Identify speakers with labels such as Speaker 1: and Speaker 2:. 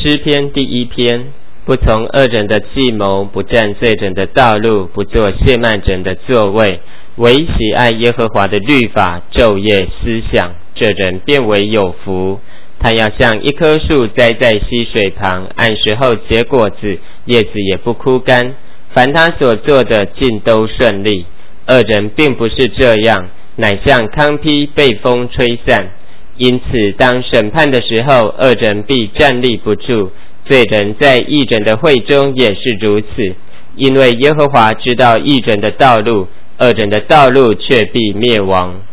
Speaker 1: 诗篇第1篇，不从恶人的计谋，不站罪人的道路，不做亵慢人的座位，唯喜爱耶和华的律法，昼夜思想，这人便为有福。他要像一棵树栽在溪水旁，按时候结果子，叶子也不枯干，凡他所做的尽都顺利。恶人并不是这样，乃像糠秕被风吹散。因此当审判的时候，恶人必站立不住，罪人在义人的会中也是如此。因为耶和华知道义人的道路，恶人的道路却必灭亡。